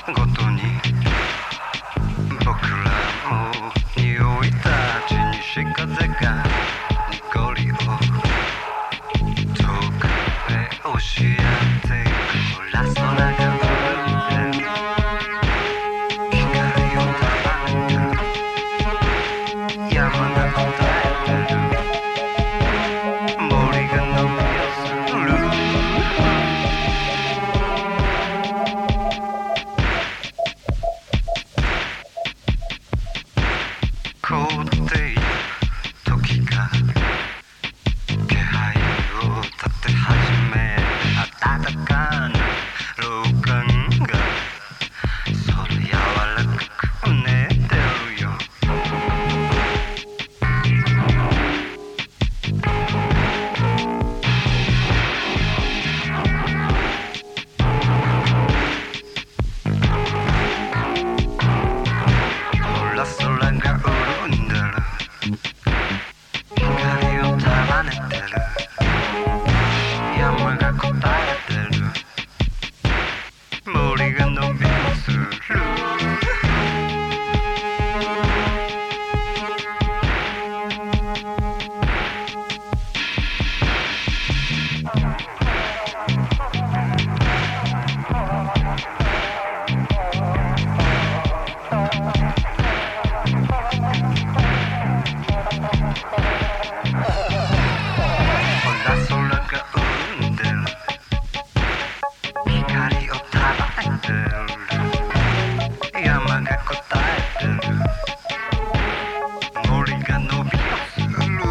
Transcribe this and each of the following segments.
ごとに僕らも匂い立ち西風が濁りを遠くへ押し合っていくほら空が潤んでる光を束ねてる山が答えてる森が伸びやする凍っていた時が気配を立て始め暖かな老眼がそれ柔らかく寝てるよほら空が潤んでる光を束ねてる山が答えてる森が伸びをする山が答えてる森が伸びをする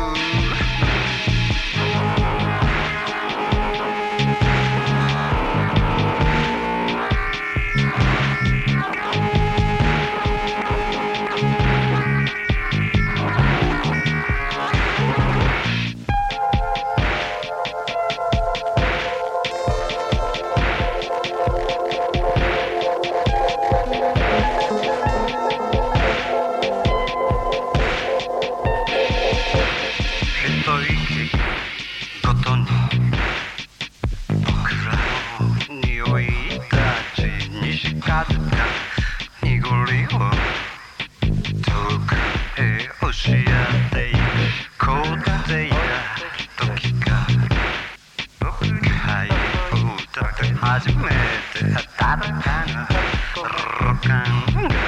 一息ごとに僕らの匂い立ち西風が濁りを遠くへ押し合っていく凍っていた時が気配を立て始めて暖かな老眼が